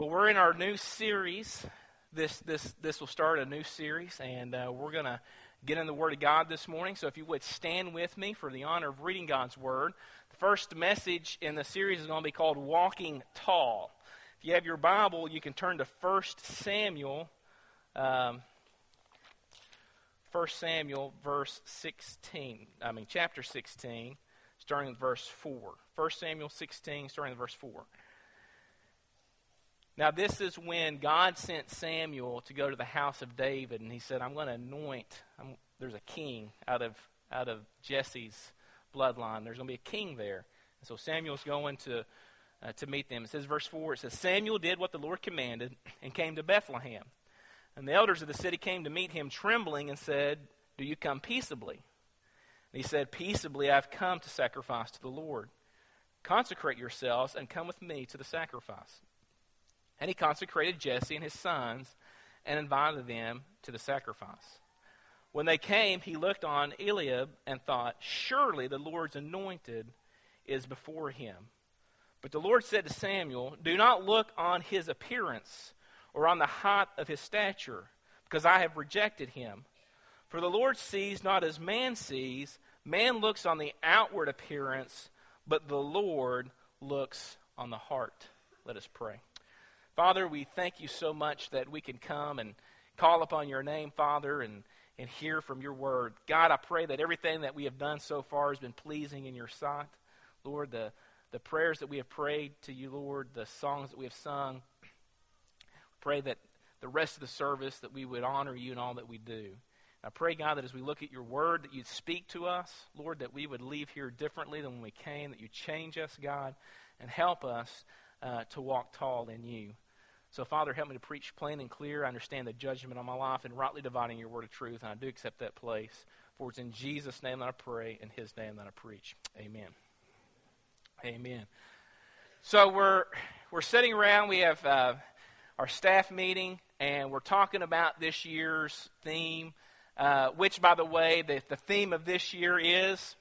Well, we're in our new series. This will start a new series, and we're going to get in the Word of God this morning. So if you would stand with me for the honor of reading God's Word. The first message in the series is going to be called Walking Tall. If you have your Bible, you can turn to 1 Samuel, chapter 16, starting with verse 4. 1 Samuel 16, starting with verse 4. Now, this is when God sent Samuel to go to the house of David, and he said, I'm going to anoint, there's a king out of Jesse's bloodline. There's going to be a king there. And so Samuel's going to meet them. It says, verse 4, it says, Samuel did what the Lord commanded and came to Bethlehem. And the elders of the city came to meet him trembling and said, do you come peaceably? And he said, peaceably I've come to sacrifice to the Lord. Consecrate yourselves and come with me to the sacrifice. And he consecrated Jesse and his sons and invited them to the sacrifice. When they came, he looked on Eliab and thought, surely the Lord's anointed is before him. But the Lord said to Samuel, do not look on his appearance or on the height of his stature, because I have rejected him. For the Lord sees not as man sees. Man looks on the outward appearance, but the Lord looks on the heart. Let us pray. Father, we thank you so much that we can come and call upon your name, Father, and hear from your word. God, I pray that everything that we have done so far has been pleasing in your sight. Lord, the prayers that we have prayed to you, Lord, the songs that we have sung, pray that the rest of the service that we would honor you in all that we do. I pray, God, that as we look at your word, that you'd speak to us, Lord, that we would leave here differently than when we came, that you change us, God, and help us to walk tall in you. So, Father, help me to preach plain and clear. I understand the judgment on my life and rightly dividing your word of truth, and I do accept that place. For it's in Jesus' name that I pray, in his name that I preach. Amen. Amen. So we're sitting around. We have our staff meeting, and we're talking about this year's theme, which, by the way, the theme of this year is...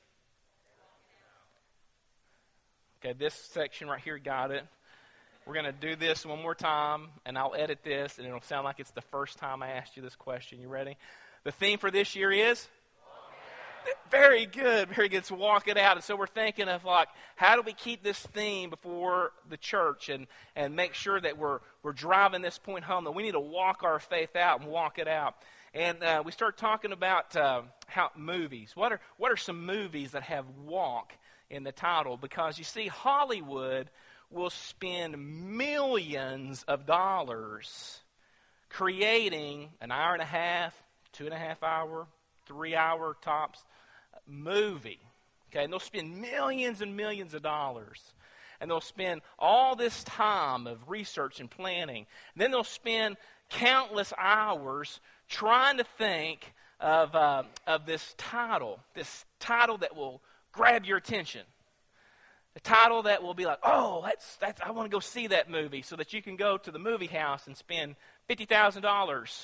Okay, this section right here got it. We're going to do this one more time, and I'll edit this, and it'll sound like it's the first time I asked you this question. You ready? The theme for this year is? Very good, very good. So walk it out. And so we're thinking of, like, how do we keep this theme before the church and make sure that we're driving this point home, that we need to walk our faith out and walk it out. And we start talking about how movies. What are some movies that have walk in the title? Because you see, Hollywood will spend millions of dollars creating an hour and a half, 2.5 hour, 3 hour tops movie. Okay, and they'll spend millions and millions of dollars. And they'll spend all this time of research and planning. And then they'll spend countless hours trying to think of this title that will grab your attention. A title that will be like, oh, that's I want to go see that movie, so that you can go to the movie house and spend $50,000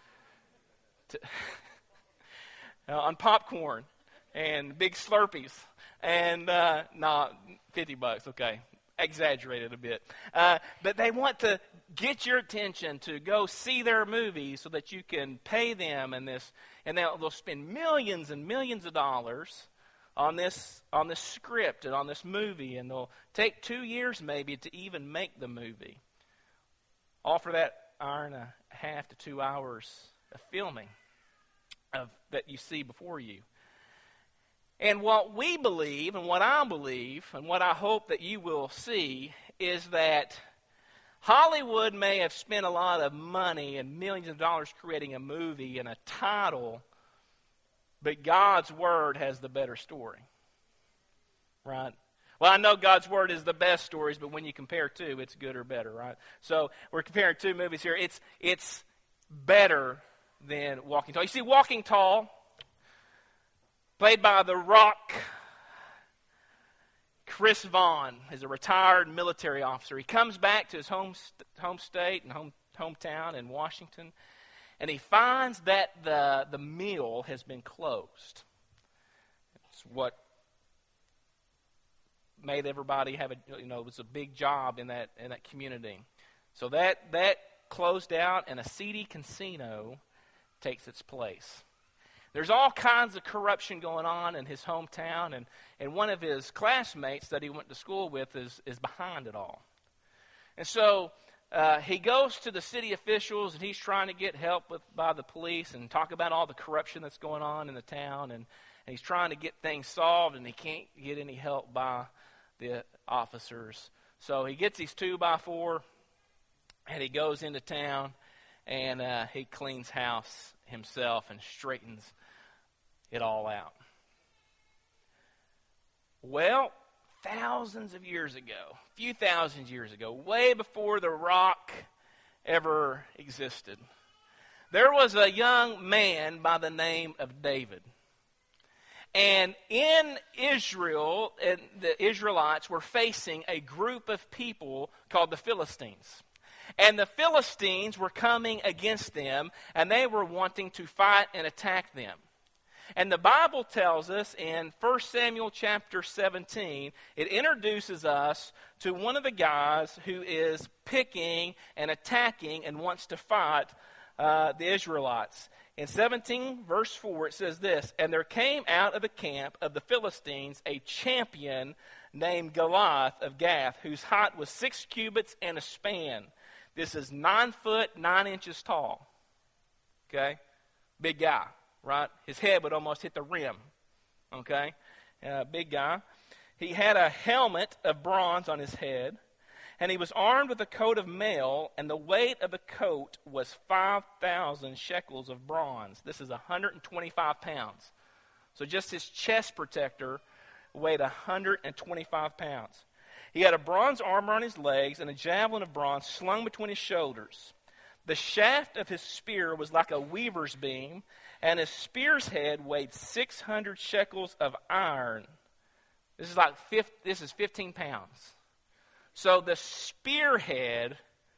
on popcorn and big Slurpees. And, $50, okay. Exaggerated a bit. But they want to get your attention to go see their movie so that you can pay them and they'll spend millions and millions of dollars on this script and on this movie, and they'll take 2 years maybe to even make the movie. All for that hour and a half to 2 hours of filming that you see before you. And what we believe, and what I believe, and what I hope that you will see, is that Hollywood may have spent a lot of money and millions of dollars creating a movie and a title, but God's Word has the better story, right? Well, I know God's Word is the best stories, but when you compare two, it's good or better, right? So we're comparing two movies here. It's better than Walking Tall. You see, Walking Tall, played by The Rock, Chris Vaughn, is a retired military officer. He comes back to his home state and hometown in Washington, and he finds that the mill has been closed. It's what made everybody have it was a big job in that community. So that closed out, and a seedy casino takes its place. There's all kinds of corruption going on in his hometown, and one of his classmates that he went to school with is behind it all. And so he goes to the city officials, and he's trying to get help by the police and talk about all the corruption that's going on in the town, and he's trying to get things solved, and he can't get any help by the officers. So he gets his 2x4, and he goes into town, and he cleans house himself and straightens it all out. Well, thousands of years ago, a few thousand years ago, way before the rock ever existed, there was a young man by the name of David. And in Israel, the Israelites were facing a group of people called the Philistines. And the Philistines were coming against them, and they were wanting to fight and attack them. And the Bible tells us in 1 Samuel chapter 17, it introduces us to one of the guys who is picking and attacking and wants to fight the Israelites. In 17 verse 4 it says this, "And there came out of the camp of the Philistines a champion named Goliath of Gath, whose height was 6 cubits and a span." This is 9 foot, 9 inches tall. Okay? Big guy, right? His head would almost hit the rim. Okay? Big guy. He had a helmet of bronze on his head, and he was armed with a coat of mail, and the weight of the coat was 5,000 shekels of bronze. This is 125 pounds. So just his chest protector weighed 125 pounds. He had a bronze armor on his legs and a javelin of bronze slung between his shoulders. The shaft of his spear was like a weaver's beam, and his spear's head weighed 600 shekels of iron. This is 15 pounds. So the spearhead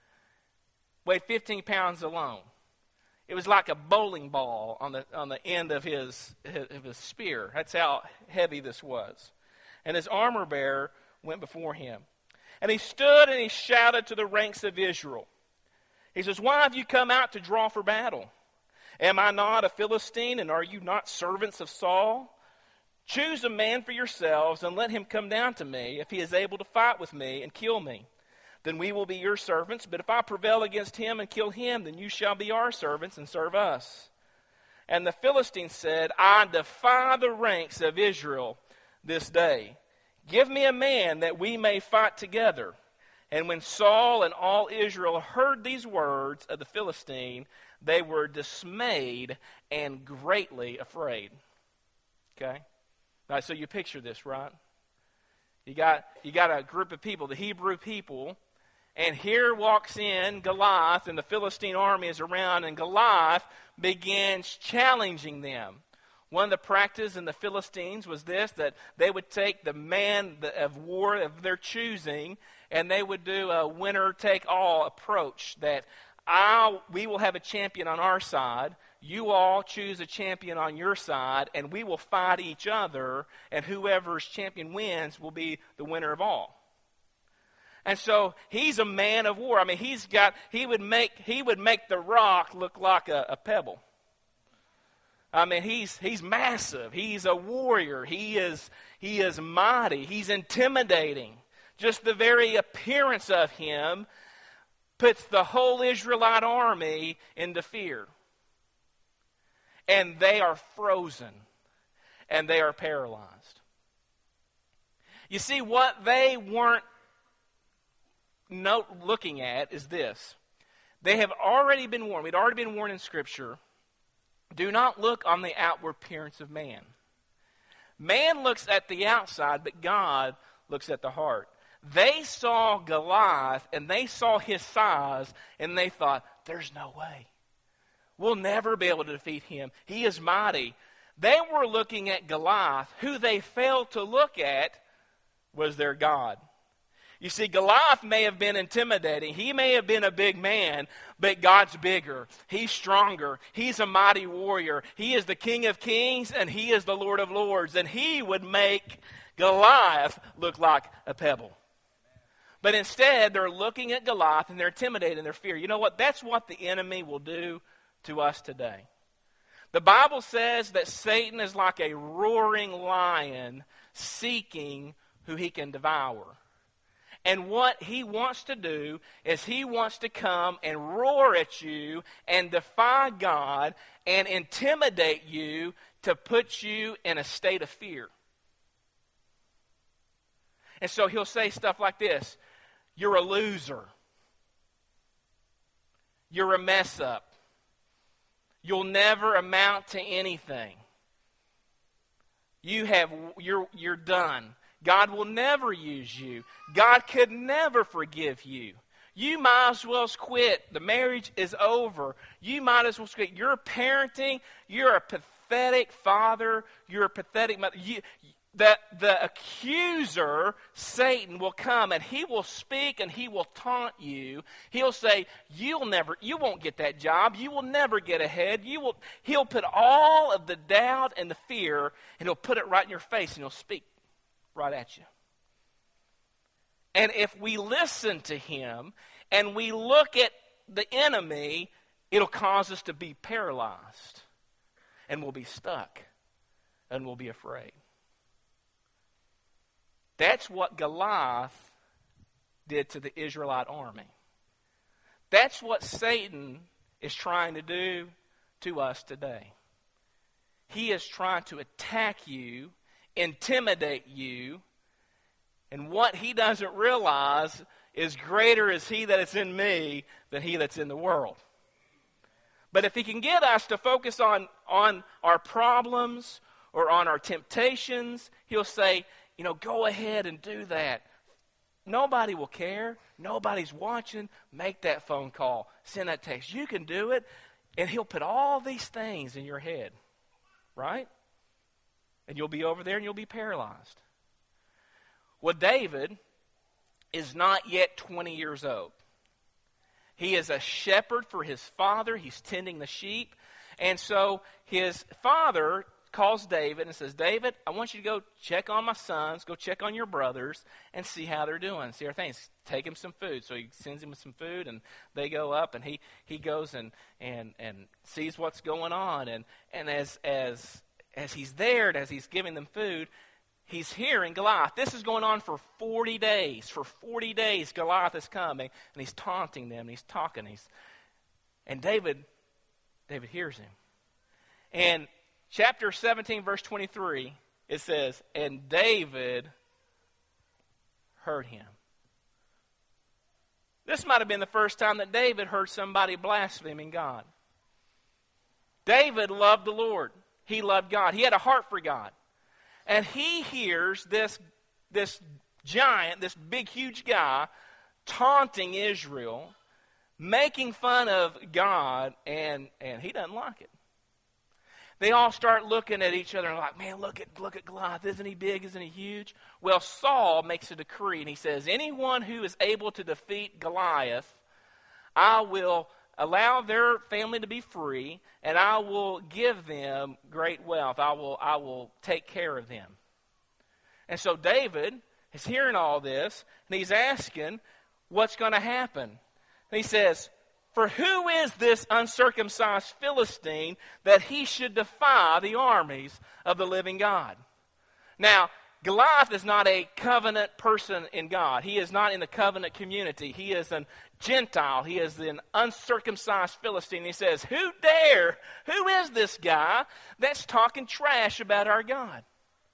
weighed 15 pounds alone. It was like a bowling ball on the end of his spear. That's how heavy this was. And his armor bearer went before him. And he stood and he shouted to the ranks of Israel. He says, "Why have you come out to draw for battle? Am I not a Philistine, and are you not servants of Saul? Choose a man for yourselves and let him come down to me if he is able to fight with me and kill me. Then we will be your servants, but if I prevail against him and kill him, then you shall be our servants and serve us." And the Philistines said, "I defy the ranks of Israel this day. Give me a man that we may fight together." And when Saul and all Israel heard these words of the Philistine, they were dismayed and greatly afraid. Okay? All right, so you picture this, right? You got a group of people, the Hebrew people, and here walks in Goliath, and the Philistine army is around, and Goliath begins challenging them. One of the practices in the Philistines was this, that they would take the man of war of their choosing, and they would do a winner-take-all approach, that we will have a champion on our side, you all choose a champion on your side, and we will fight each other, and whoever's champion wins will be the winner of all. And so he's a man of war. I mean, he would make the rock look like a pebble. I mean, he's massive. He's a warrior. He is mighty. He's intimidating. Just the very appearance of him puts the whole Israelite army into fear. And they are frozen. And they are paralyzed. You see, what they weren't looking at is this. They have already been warned. We'd already been warned in Scripture. Do not look on the outward appearance of man. Man looks at the outside, but God looks at the heart. They saw Goliath, and they saw his size, and they thought, there's no way. We'll never be able to defeat him. He is mighty. They were looking at Goliath. Who they failed to look at was their God. You see, Goliath may have been intimidating. He may have been a big man, but God's bigger. He's stronger. He's a mighty warrior. He is the King of Kings, and He is the Lord of Lords. And He would make Goliath look like a pebble. But instead, they're looking at Goliath and they're intimidated and they're fear. You know what? That's what the enemy will do to us today. The Bible says that Satan is like a roaring lion seeking who he can devour. And what he wants to do is he wants to come and roar at you and defy God and intimidate you to put you in a state of fear. And so he'll say stuff like this: you're a loser. You're a mess up. You'll never amount to anything. You're done. God will never use you. God could never forgive you. You might as well quit. The marriage is over. You might as well quit. You're parenting. You're a pathetic father. You're a pathetic mother. The accuser, Satan, will come and he will speak and he will taunt you. He'll say, you won't get that job. You will never get ahead. He'll put all of the doubt and the fear and he'll put it right in your face and he'll speak right at you. And if we listen to him and we look at the enemy, it'll cause us to be paralyzed and we'll be stuck and we'll be afraid. That's what Goliath did to the Israelite army. That's what Satan is trying to do to us today. He is trying to attack you, intimidate you, and what he doesn't realize is greater is he that is in me than he that's in the world. But if he can get us to focus on our problems or on our temptations, he'll say, go ahead and do that. Nobody will care. Nobody's watching. Make that phone call. Send that text. You can do it. And he'll put all these things in your head. Right? And you'll be over there and you'll be paralyzed. Well, David is not yet 20 years old. He is a shepherd for his father. He's tending the sheep. And so his father calls David and says, David, I want you to go check on my sons, go check on your brothers, and see how they're doing, see their things. Take him some food. So he sends him some food, and they go up, and he goes and sees what's going on. And as he's there, and as he's giving them food, he's hearing Goliath. This is going on for 40 days. For 40 days, Goliath is coming, and he's taunting them, and he's talking. And David hears him. And Chapter 17, verse 23, it says, and David heard him. This might have been the first time that David heard somebody blaspheming God. David loved the Lord. He loved God. He had a heart for God. And he hears this giant, this big, huge guy, taunting Israel, making fun of God, and he doesn't like it. They all start looking at each other and like, man, look at Goliath. Isn't he big? Isn't he huge? Well, Saul makes a decree and he says, anyone who is able to defeat Goliath, I will allow their family to be free and I will give them great wealth. I will take care of them. And so David is hearing all this and he's asking what's going to happen. And he says, for who is this uncircumcised Philistine that he should defy the armies of the living God? Now, Goliath is not a covenant person in God. He is not in the covenant community. He is an Gentile. He is an uncircumcised Philistine. He says, who is this guy that's talking trash about our God?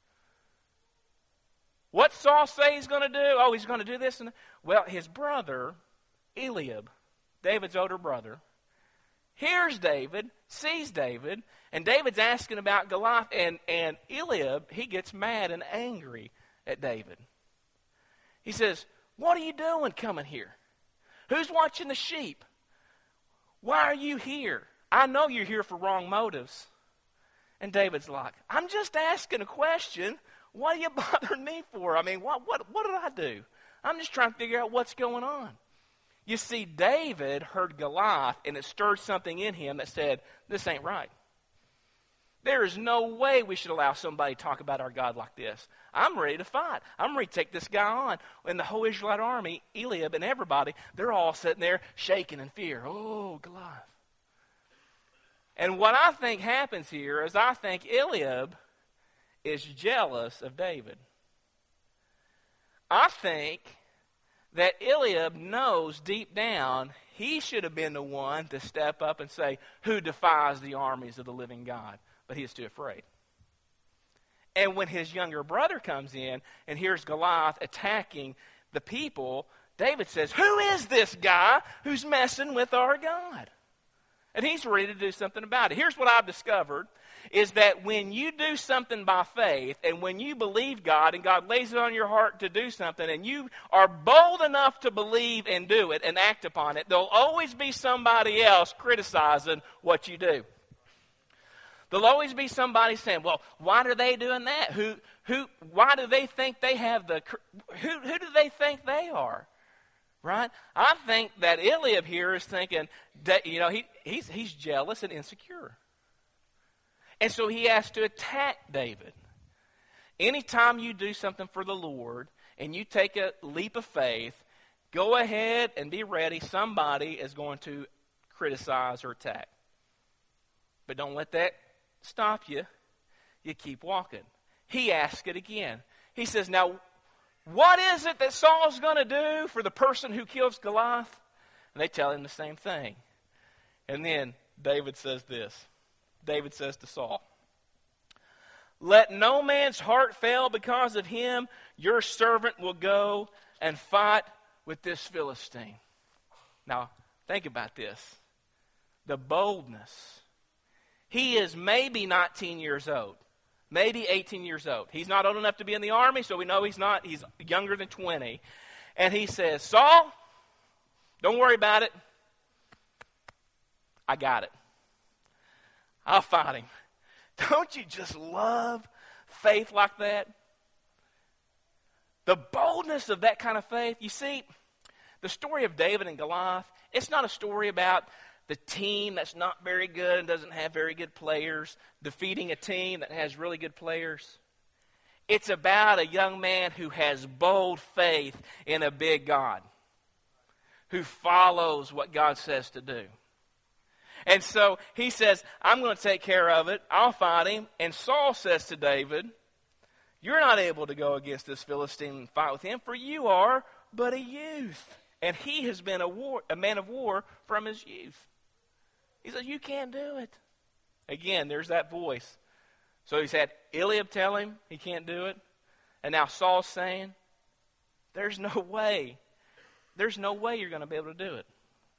What Saul say he's going to do? Oh, he's going to do this. Well, his brother, Eliab, David's older brother, hears David, sees David, and David's asking about Goliath, and Eliab, he gets mad and angry at David. He says, what are you doing coming here? Who's watching the sheep? Why are you here? I know you're here for wrong motives. And David's like, I'm just asking a question. What are you bothering me for? I mean, what did I do? I'm just trying to figure out what's going on. You see, David heard Goliath, and it stirred something in him that said, this ain't right. There is no way we should allow somebody to talk about our God like this. I'm ready to fight. I'm ready to take this guy on. And the whole Israelite army, Eliab and everybody, they're all sitting there shaking in fear. Oh, Goliath. And what I think happens here is I think Eliab is jealous of David. I think that Eliab knows deep down he should have been the one to step up and say, who defies the armies of the living God? But he is too afraid. And when his younger brother comes in and hears Goliath attacking the people, David says, who is this guy who's messing with our God? And he's ready to do something about it. Here's what I've discovered, is that when you do something by faith and when you believe God and God lays it on your heart to do something and you are bold enough to believe and do it and act upon it, there'll always be somebody else criticizing what you do. There'll always be somebody saying, well, why are they doing that? Why do they think they have who do they think they are? Right? I think that Eliab here is thinking that, he's jealous and insecure. And so he has to attack David. Anytime you do something for the Lord and you take a leap of faith, go ahead and be ready. Somebody is going to criticize or attack. But don't let that stop you. You keep walking. He asks it again. He says, now, what is it that Saul's going to do for the person who kills Goliath? And they tell him the same thing. And then David says this. David says to Saul, let no man's heart fail because of him. Your servant will go and fight with this Philistine. Now, think about this. The boldness. He is maybe 19 years old. Maybe 18 years old. He's not old enough to be in the army, so we know he's not. He's younger than 20. And he says, Saul, don't worry about it. I got it. I'll fight him. Don't you just love faith like that? The boldness of that kind of faith. You see, the story of David and Goliath, it's not a story about the team that's not very good and doesn't have very good players defeating a team that has really good players. It's about a young man who has bold faith in a big God, who follows what God says to do. And so he says, I'm going to take care of it. I'll fight him. And Saul says to David, you're not able to go against this Philistine and fight with him, for you are but a youth. And he has been a man of war from his youth. He says, you can't do it. Again, there's that voice. So he's had Eliab tell him he can't do it. And now Saul's saying, there's no way. There's no way you're going to be able to do it.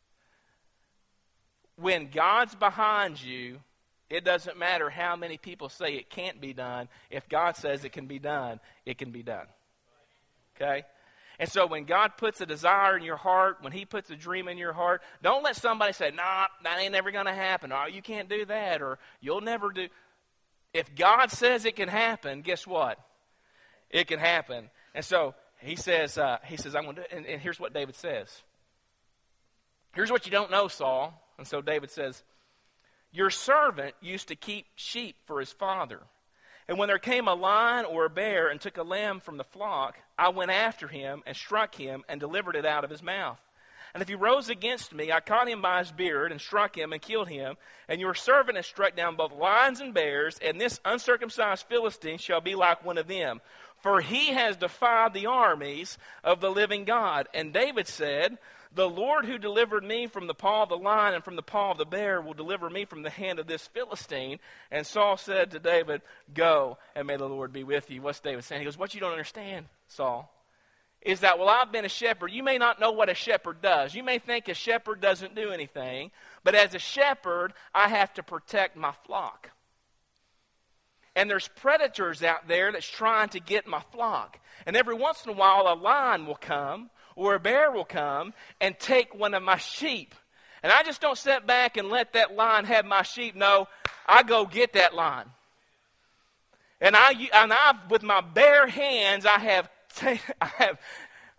When God's behind you, it doesn't matter how many people say it can't be done. If God says it can be done, it can be done. Okay? And so when God puts a desire in your heart, when he puts a dream in your heart, don't let somebody say, nah, that ain't never going to happen. Or you can't do that. Or you'll never do. If God says it can happen, guess what? It can happen. And so he says, I'm going to do it. And here's what David says. Here's what you don't know, Saul. And so David says, your servant used to keep sheep for his father. And when there came a lion or a bear and took a lamb from the flock, I went after him and struck him and delivered it out of his mouth. And if he rose against me, I caught him by his beard and struck him and killed him. And your servant has struck down both lions and bears, and this uncircumcised Philistine shall be like one of them. For he has defied the armies of the living God. And David said, the Lord who delivered me from the paw of the lion and from the paw of the bear will deliver me from the hand of this Philistine. And Saul said to David, go, and may the Lord be with you. What's David saying? He goes, what you don't understand, Saul, is that, well, I've been a shepherd. You may not know what a shepherd does. You may think a shepherd doesn't do anything. But as a shepherd, I have to protect my flock. And there's predators out there that's trying to get my flock. And every once in a while, a lion will come or a bear will come and take one of my sheep. And I just don't sit back and let that lion have my sheep. No, I go get that lion. And I with my bare hands, I have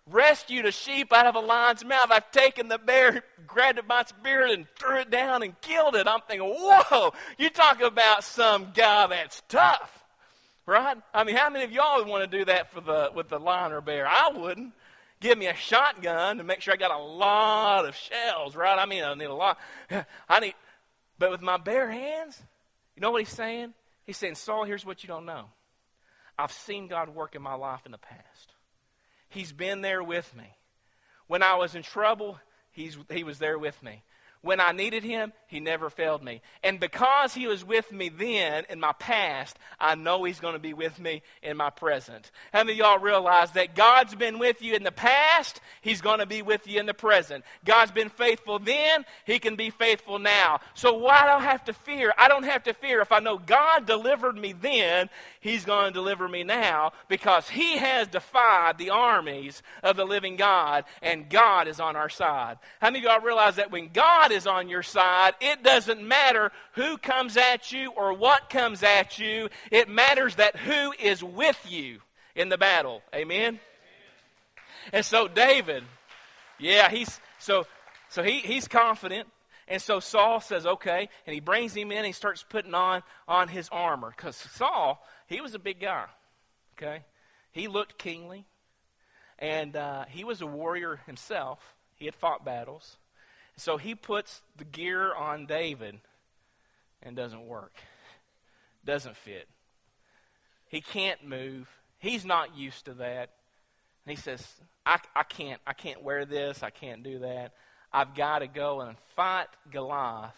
rescued a sheep out of a lion's mouth. I've taken the bear, grabbed it by its beard, and threw it down and killed it. I'm thinking, whoa, you talk about some guy that's tough, right? I mean, how many of y'all would want to do that with the lion or bear? I wouldn't. Give me a shotgun to make sure I got a lot of shells, right? I mean, I need a lot. But with my bare hands, you know what he's saying? He's saying, Saul, here's what you don't know. I've seen God work in my life in the past. He's been there with me. When I was in trouble, he was there with me. When I needed him, he never failed me. And because he was with me then in my past, I know he's going to be with me in my present. How many of y'all realize that God's been with you in the past, he's going to be with you in the present? God's been faithful then, he can be faithful now. So why do I have to fear? I don't have to fear. If I know God delivered me then, he's going to deliver me now, because he has defied the armies of the living God, and God is on our side. How many of y'all realize that when God is on your side, it doesn't matter who comes at you or what comes at you. It matters that who is with you in the battle. Amen? And so David, he's confident. And so Saul says, okay, and he brings him in and he starts putting on his armor. Because Saul, he was a big guy, okay? He looked kingly, and he was a warrior himself. He had fought battles. So he puts the gear on David and doesn't work. Doesn't fit. He can't move. He's not used to that. And he says, I can't wear this. I can't do that. I've got to go and fight Goliath,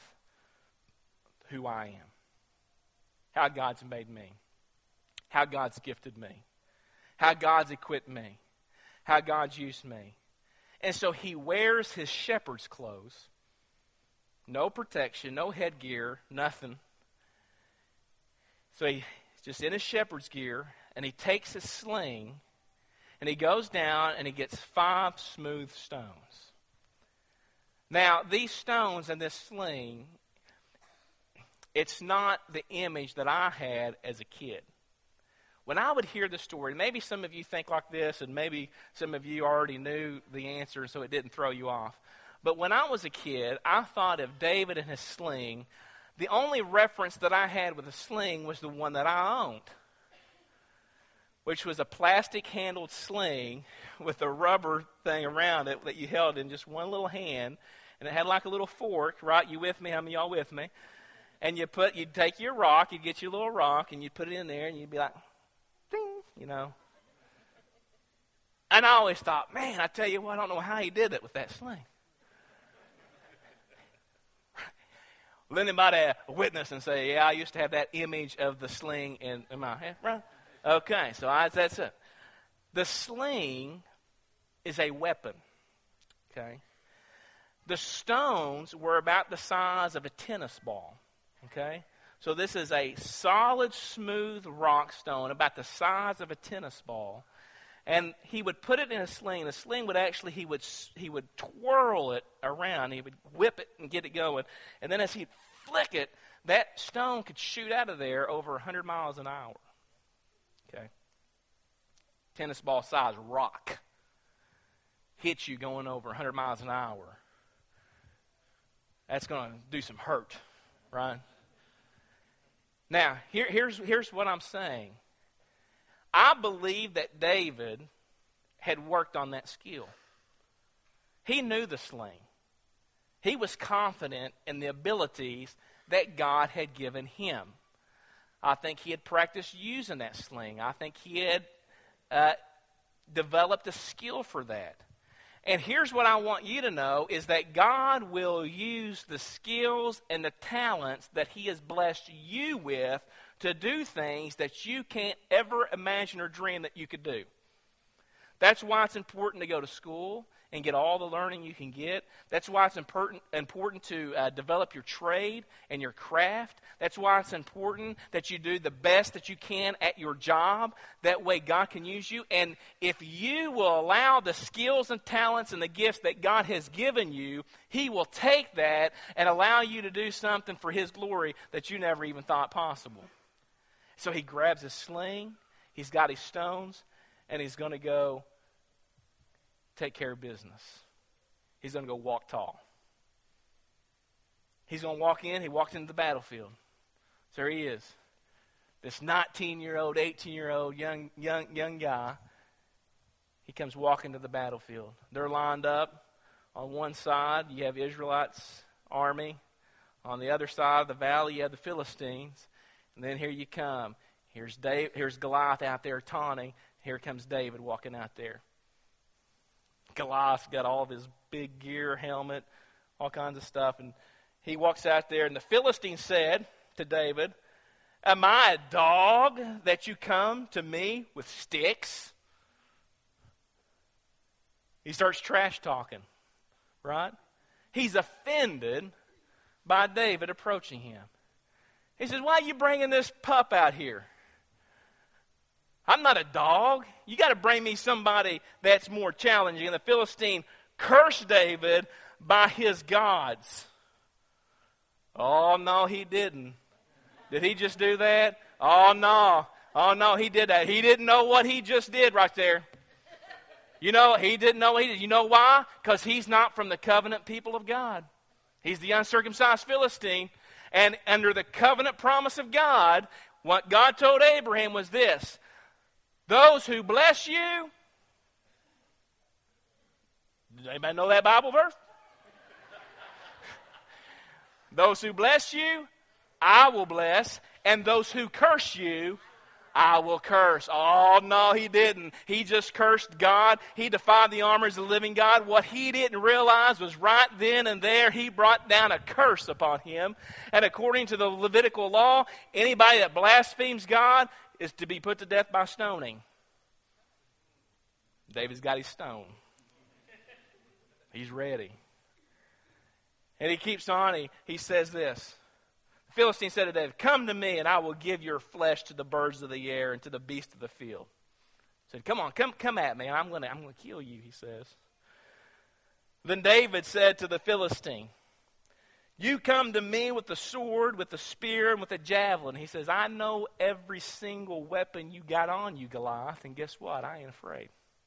who I am. How God's made me. How God's gifted me. How God's equipped me. How God's used me. And so he wears his shepherd's clothes. No protection, no headgear, nothing. So he's just in his shepherd's gear, and he takes his sling, and he goes down, and he gets 5 smooth stones. Now, these stones and this sling, it's not the image that I had as a kid. When I would hear the story, maybe some of you think like this, and maybe some of you already knew the answer, so it didn't throw you off. But when I was a kid, I thought of David and his sling. The only reference that I had with a sling was the one that I owned, which was a plastic-handled sling with a rubber thing around it that you held in just one little hand, and it had like a little fork, right? You with me? How many of y'all with me? And you'd take your rock, you'd get your little rock, and you'd put it in there, and you'd be like, you know. And I always thought, man, I tell you what, I don't know how he did it with that sling. Well, then they might have a witness and say, yeah, I used to have that image of the sling in my head. Right? Okay, so that's it. The sling is a weapon, okay? The stones were about the size of a tennis ball, okay? So this is a solid, smooth rock stone about the size of a tennis ball. And he would put it in a sling. The sling would actually, he would twirl it around. He would whip it and get it going. And then as he'd flick it, that stone could shoot out of there over 100 miles an hour. Okay? Tennis ball size rock hits you going over 100 miles an hour. That's going to do some hurt, right? Now, here's what I'm saying. I believe that David had worked on that skill. He knew the sling. He was confident in the abilities that God had given him. I think he had practiced using that sling. I think he had developed a skill for that. And here's what I want you to know is that God will use the skills and the talents that he has blessed you with to do things that you can't ever imagine or dream that you could do. That's why it's important to go to school and get all the learning you can get. That's why it's important to develop your trade and your craft. That's why it's important that you do the best that you can at your job. That way God can use you. And if you will allow the skills and talents and the gifts that God has given you, he will take that and allow you to do something for his glory that you never even thought possible. So he grabs his sling, he's got his stones, and he's going to go take care of business. He's going to go walk tall. He's going to walk in. He walked into the battlefield. So there he is. This 19-year-old, 18-year-old young guy. He comes walking to the battlefield. They're lined up. On one side, you have Israelites' army. On the other side of the valley, you have the Philistines. And then here you come. Here's Goliath out there taunting. Here comes David walking out there. Goliath's got all of his big gear, helmet, all kinds of stuff. And he walks out there, and the Philistine said to David, "Am I a dog that you come to me with sticks?" He starts trash talking, right? He's offended by David approaching him. He says, "Why are you bringing this pup out here? I'm not a dog. You got to bring me somebody that's more challenging." And the Philistine cursed David by his gods. Oh, no, he didn't. Did he just do that? Oh, no. Oh, no, he did that. He didn't know what he just did right there. You know, he didn't know what he did. You know why? Because he's not from the covenant people of God. He's the uncircumcised Philistine. And under the covenant promise of God, what God told Abraham was this: those who bless you. Does anybody know that Bible verse? Those who bless you, I will bless. And those who curse you, I will curse. Oh, no, he didn't. He just cursed God. He defied the armies of the living God. What he didn't realize was right then and there, he brought down a curse upon him. And according to the Levitical law, anybody that blasphemes God is to be put to death by stoning. David's got his stone. He's ready. And he keeps on. He says this. The Philistine said to David, "Come to me, and I will give your flesh to the birds of the air and to the beasts of the field." He said, "Come on, come at me, and I'm going to kill you," he says. Then David said to the Philistine, "You come to me with the sword, with the spear, and with the javelin." He says, "I know every single weapon you got on you, Goliath, and guess what? I ain't afraid.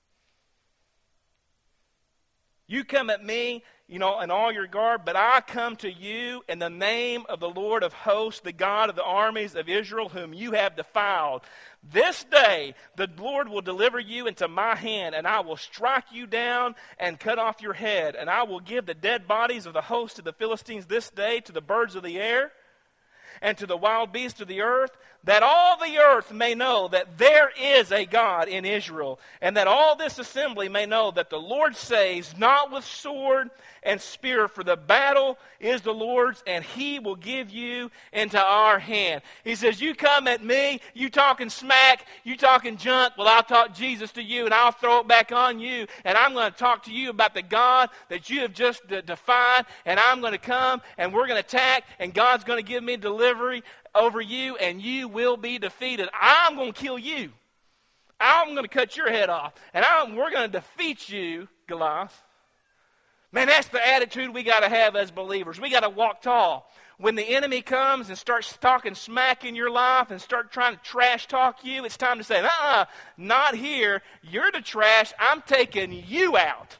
You come at me, in all your guard, but I come to you in the name of the Lord of hosts, the God of the armies of Israel, whom you have defiled. This day the Lord will deliver you into my hand, and I will strike you down and cut off your head. And I will give the dead bodies of the host of the Philistines this day to the birds of the air and to the wild beasts of the earth, that all the earth may know that there is a God in Israel, and that all this assembly may know that the Lord saves not with sword and spear, for the battle is the Lord's, and he will give you into our hand." He says, you come at me, you talking smack, you talking junk, well, I'll talk Jesus to you, and I'll throw it back on you, and I'm going to talk to you about the God that you have just defied, and I'm going to come, and we're going to attack, and God's going to give me delivery over you, and you will be defeated. I'm going to kill you. I'm going to cut your head off, and we're going to defeat you, Goliath. Man, that's the attitude we got to have as believers. We got to walk tall. When the enemy comes and starts talking smack in your life and start trying to trash talk you, it's time to say, not here. You're the trash. I'm taking you out.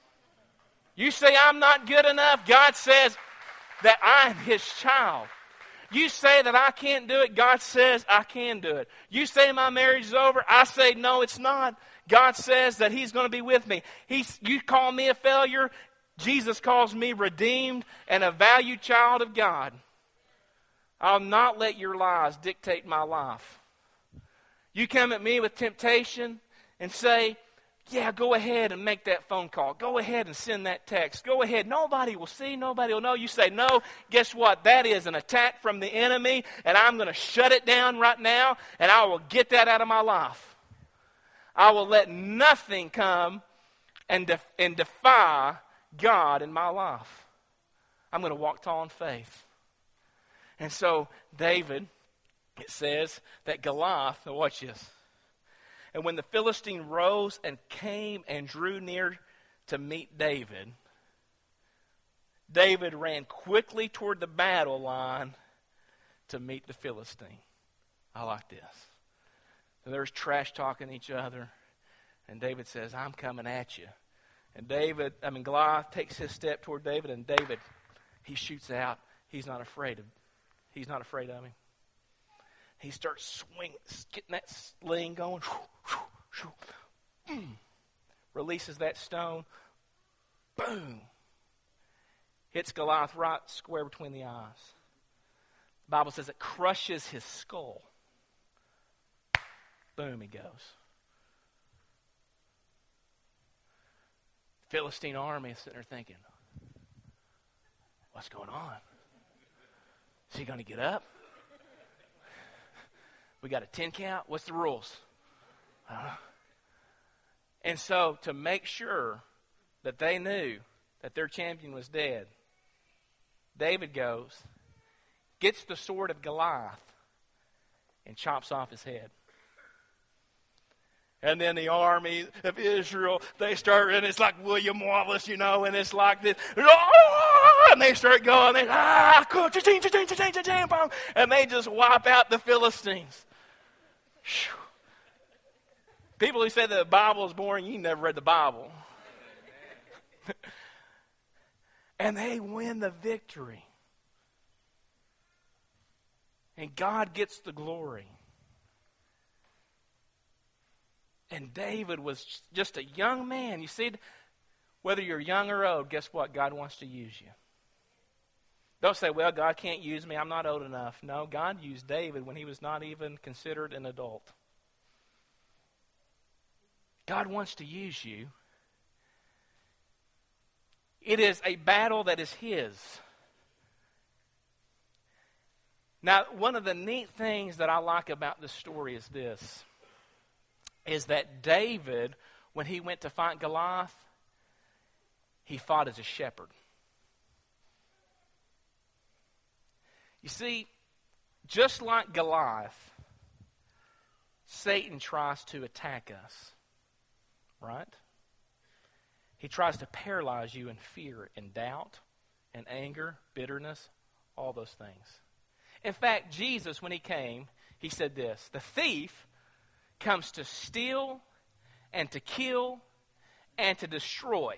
You say I'm not good enough. God says that I'm his child. You say that I can't do it. God says I can do it. You say my marriage is over. I say no, it's not. God says that he's going to be with me. You call me a failure. Jesus calls me redeemed and a valued child of God. I'll not let your lies dictate my life. You come at me with temptation and say, yeah, go ahead and make that phone call. Go ahead and send that text. Go ahead. Nobody will see. Nobody will know. You say no. Guess what? That is an attack from the enemy, and I'm going to shut it down right now, and I will get that out of my life. I will let nothing come and defy God in my life. I'm going to walk tall in faith. And so David, it says that Goliath, now watch this. And when the Philistine rose and came and drew near to meet David, David ran quickly toward the battle line to meet the Philistine. I like this. There's trash talking each other. And David says, I'm coming at you. And Goliath takes his step toward David, and David, he shoots out. He's not afraid of him. He starts swinging, getting that sling going. Releases that stone. Boom. Hits Goliath right square between the eyes. The Bible says it crushes his skull. Boom, he goes. Philistine army is sitting there thinking, what's going on? Is he going to get up? We got a 10 count? What's the rules? And so to make sure that they knew that their champion was dead, David goes, gets the sword of Goliath, and chops off his head. And then the army of Israel, they start, and it's like William Wallace, and it's like this. And they start going, and they just wipe out the Philistines. People who say that the Bible is boring, you never read the Bible. And they win the victory. And God gets the glory. And David was just a young man. You see, whether you're young or old, guess what? God wants to use you. Don't say, well, God can't use me. I'm not old enough. No, God used David when he was not even considered an adult. God wants to use you. It is a battle that is his. Now, one of the neat things that I like about this story is this, is that David, when he went to fight Goliath, he fought as a shepherd. You see, just like Goliath, Satan tries to attack us, right? He tries to paralyze you in fear and doubt and anger, bitterness, all those things. In fact, Jesus, when he came, he said this, the thief comes to steal and to kill and to destroy.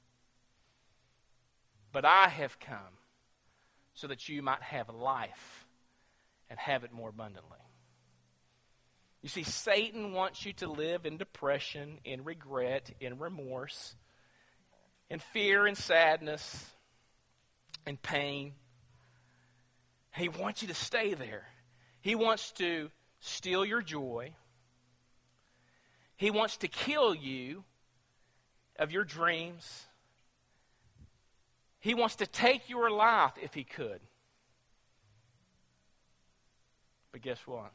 But I have come so that you might have life and have it more abundantly. You see, Satan wants you to live in depression, in regret, in remorse, in fear and sadness, and pain. He wants you to stay there. He wants to steal your joy. He wants to kill you of your dreams. He wants to take your life if he could. But guess what?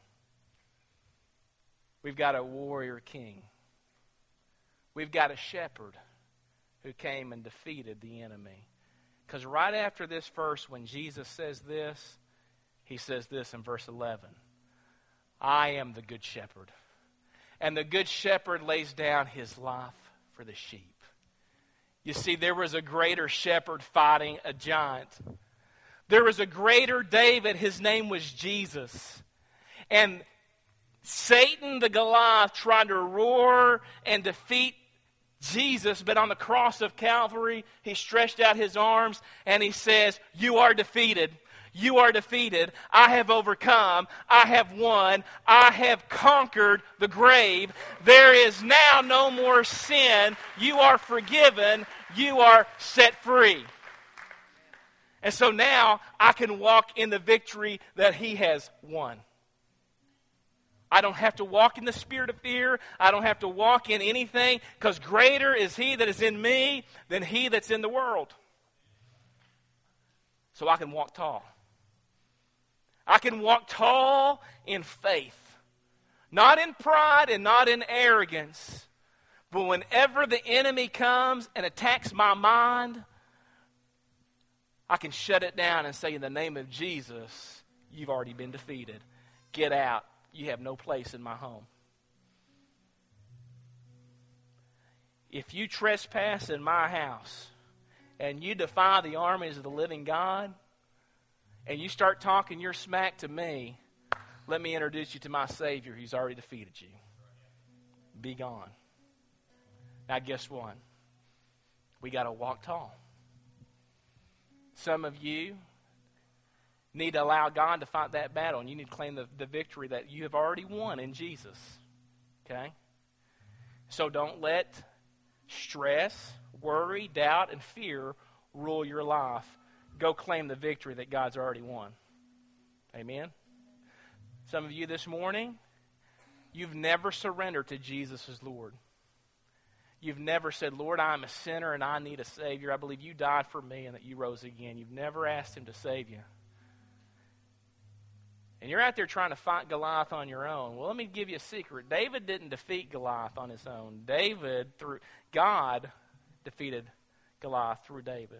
We've got a warrior king. We've got a shepherd who came and defeated the enemy. Because right after this verse, when Jesus says this, he says this in verse 11. I am the good shepherd. And the good shepherd lays down his life for the sheep. You see, there was a greater shepherd fighting a giant. There was a greater David. His name was Jesus. And Satan, the Goliath, tried to roar and defeat Jesus, but on the cross of Calvary, he stretched out his arms and he says, you are defeated. You are defeated. I have overcome. I have won. I have conquered the grave. There is now no more sin. You are forgiven. You are set free. And so now I can walk in the victory that he has won. I don't have to walk in the spirit of fear. I don't have to walk in anything, because greater is he that is in me than he that's in the world. So I can walk tall. I can walk tall in faith. Not in pride and not in arrogance. But whenever the enemy comes and attacks my mind, I can shut it down and say, in the name of Jesus, you've already been defeated. Get out. You have no place in my home. If you trespass in my house and you defy the armies of the living God and you start talking your smack to me, let me introduce you to my Savior. He's already defeated you. Be gone. Now guess what? we got to walk tall. Some of you need to allow God to fight that battle, and you need to claim the victory that you have already won in Jesus. Okay? So don't let stress, worry, doubt, and fear rule your life. Go claim the victory that God's already won. Amen? Some of you this morning, you've never surrendered to Jesus as Lord. You've never said, Lord, I'm a sinner and I need a Savior. I believe you died for me and that you rose again. You've never asked Him to save you. And you're out there trying to fight Goliath on your own. Well, let me give you a secret. David didn't defeat Goliath on his own. God defeated Goliath through David.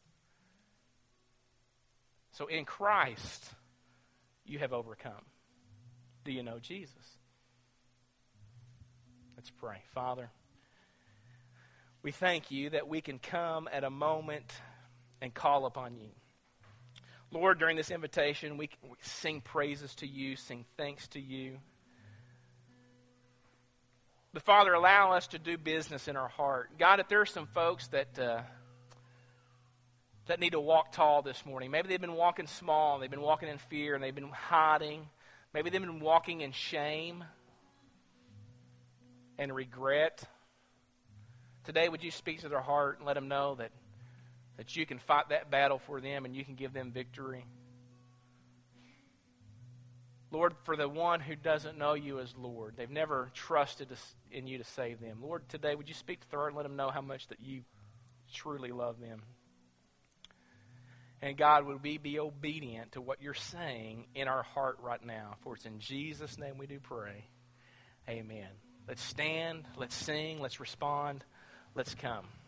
So in Christ, you have overcome. Do you know Jesus? Let's pray. Father, we thank you that we can come at a moment and call upon you. Lord, during this invitation, we sing praises to you, sing thanks to you. But Father, allow us to do business in our heart. God, if there are some folks that need to walk tall this morning, maybe they've been walking small, they've been walking in fear, and they've been hiding. Maybe they've been walking in shame and regret. Today, would you speak to their heart and let them know that you can fight that battle for them and you can give them victory? Lord, for the one who doesn't know you as Lord, they've never trusted in you to save them. Lord, today, would you speak to their heart and let them know how much that you truly love them? And God, would we be obedient to what you're saying in our heart right now? For it's in Jesus' name we do pray. Amen. Let's stand, let's sing, let's respond, let's come.